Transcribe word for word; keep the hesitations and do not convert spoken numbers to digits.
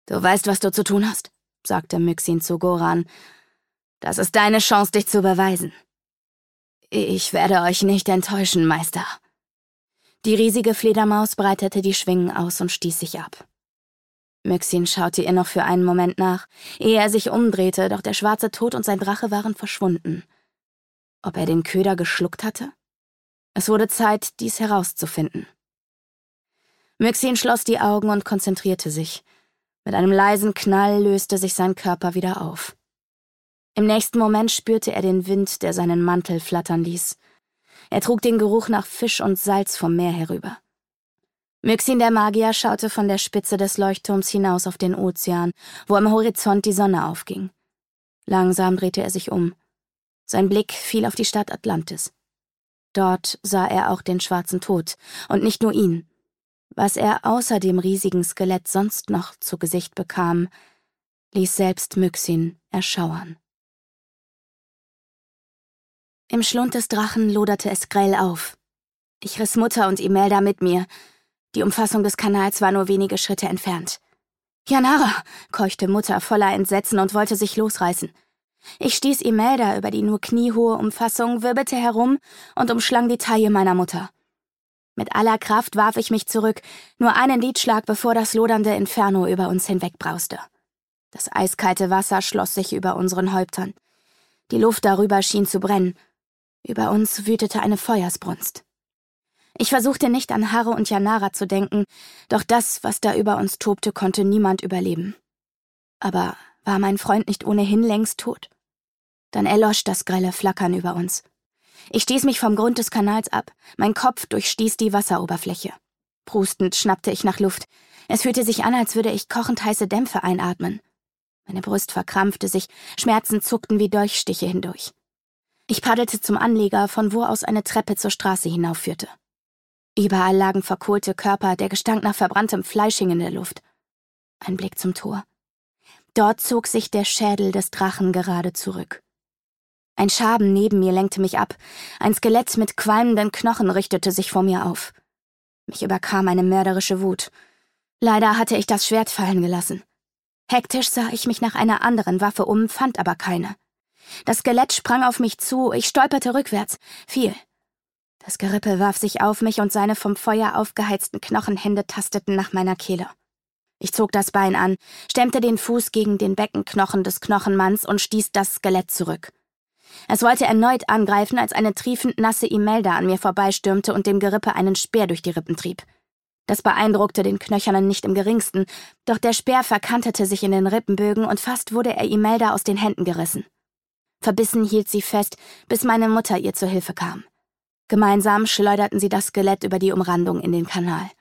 »Du weißt, was du zu tun hast«, sagte Myxin zu Goran. »Das ist deine Chance, dich zu beweisen.« »Ich werde euch nicht enttäuschen, Meister.« Die riesige Fledermaus breitete die Schwingen aus und stieß sich ab. Myxin schaute ihr noch für einen Moment nach, ehe er sich umdrehte, doch der schwarze Tod und sein Drache waren verschwunden. Ob er den Köder geschluckt hatte? Es wurde Zeit, dies herauszufinden. Myxin schloss die Augen und konzentrierte sich. Mit einem leisen Knall löste sich sein Körper wieder auf. Im nächsten Moment spürte er den Wind, der seinen Mantel flattern ließ. Er trug den Geruch nach Fisch und Salz vom Meer herüber. Myxin der Magier schaute von der Spitze des Leuchtturms hinaus auf den Ozean, wo am Horizont die Sonne aufging. Langsam drehte er sich um. Sein Blick fiel auf die Stadt Atlantis. Dort sah er auch den schwarzen Tod, und nicht nur ihn. Was er außer dem riesigen Skelett sonst noch zu Gesicht bekam, ließ selbst Myxin erschauern. Im Schlund des Drachen loderte es grell auf. Ich riss Mutter und Imelda mit mir. Die Umfassung des Kanals war nur wenige Schritte entfernt. »Janara«, keuchte Mutter voller Entsetzen und wollte sich losreißen. Ich stieß Imelda über die nur kniehohe Umfassung, wirbelte herum und umschlang die Taille meiner Mutter. Mit aller Kraft warf ich mich zurück, nur einen Lidschlag, bevor das lodernde Inferno über uns hinwegbrauste. Das eiskalte Wasser schloss sich über unseren Häuptern. Die Luft darüber schien zu brennen. Über uns wütete eine Feuersbrunst. Ich versuchte nicht an Harro und Janara zu denken, doch das, was da über uns tobte, konnte niemand überleben. Aber war mein Freund nicht ohnehin längst tot? Dann erlosch das grelle Flackern über uns. Ich stieß mich vom Grund des Kanals ab, mein Kopf durchstieß die Wasseroberfläche. Prustend schnappte ich nach Luft. Es fühlte sich an, als würde ich kochend heiße Dämpfe einatmen. Meine Brust verkrampfte sich, Schmerzen zuckten wie Dolchstiche hindurch. Ich paddelte zum Anleger, von wo aus eine Treppe zur Straße hinaufführte. Überall lagen verkohlte Körper, der Gestank nach verbranntem Fleisch hing in der Luft. Ein Blick zum Tor. Dort zog sich der Schädel des Drachen gerade zurück. Ein Schaben neben mir lenkte mich ab. Ein Skelett mit qualmenden Knochen richtete sich vor mir auf. Mich überkam eine mörderische Wut. Leider hatte ich das Schwert fallen gelassen. Hektisch sah ich mich nach einer anderen Waffe um, fand aber keine. Das Skelett sprang auf mich zu, ich stolperte rückwärts, fiel. Das Gerippe warf sich auf mich und seine vom Feuer aufgeheizten Knochenhände tasteten nach meiner Kehle. Ich zog das Bein an, stemmte den Fuß gegen den Beckenknochen des Knochenmanns und stieß das Skelett zurück. Es wollte erneut angreifen, als eine triefend nasse Imelda an mir vorbeistürmte und dem Gerippe einen Speer durch die Rippen trieb. Das beeindruckte den Knöchernen nicht im geringsten, doch der Speer verkantete sich in den Rippenbögen und fast wurde er Imelda aus den Händen gerissen. Verbissen hielt sie fest, bis meine Mutter ihr zur Hilfe kam. Gemeinsam schleuderten sie das Skelett über die Umrandung in den Kanal.